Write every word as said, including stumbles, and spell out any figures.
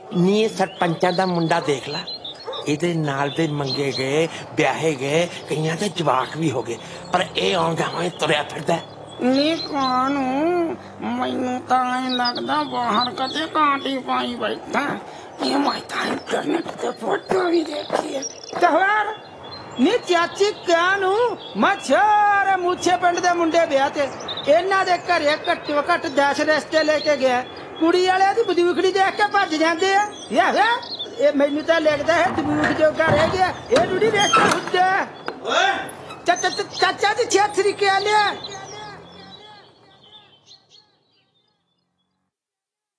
नी सरपंचा दा मुंडा देख ला, ਇਹਦੇ ਨਾਲ ਦੇ ਮੰਗੇ ਗਏ, ਵਿਆਹੇ ਗਏ, ਕਈਆਂ ਦੇ ਜਵਾਕ ਵੀ ਹੋ ਗਏ, ਪਰ ਇਹ ਆਉਂਦਾ ਹੋਏ ਤੁਰਿਆ ਫਿਰਦਾ। ਨੀ ਕਾਨੂੰ ਮੈਨੂੰ ਤਾਂ ਐਂ ਲੱਗਦਾ ਬਾਹਰ ਕਦੇ ਕਾਂਟੀ ਪਾਈ ਬੈਠਾ। ਇਹ ਮੈਂ ਤਾਂ ਇੰਟਰਨੈਟ ਤੇ ਫੋਟੋ ਵੀ ਦੇਖੀ ਹੈ। ਤੇ ਹੋਰ ਨੀ ਚਾਚੀ ਕਾਨੂੰ ਮੈਂ ਸਾਰੇ ਮੁੱਛੇ ਪਿੰਡ ਦੇ ਮੁੰਡੇ ਵਿਆਹ ਤੇ ਇਹਨਾਂ ਦੇ ਘਰੇ ਘੱਟੋ ਘੱਟ ਦਸ ਰਿਸ਼ਤੇ ਲੈ ਕੇ ਗਿਆ। ਕੁੜੀ ਵਾਲਿਆਂ ਦੀ ਬਦੂਖੜੀ ਦੇਖ ਕੇ ਭੱਜ ਜਾਂਦੇ ਆ। ਯਾਰ ਇਹ ਮੈਨੂੰ ਤਾਂ ਲੱਗਦਾ ਹੈ ਦਬੂਖ ਜੋਗਾ ਰਹਿ ਗਿਆ, ਇਹ ਰੁੜੀ ਰਿਸ਼ਤਾ ਹੁੰਦਾ। ਚਾਚਾ ਚਾਚਾ ਜੀ ਛੇ ਤਰੀਕੇ ਆਲਿਆ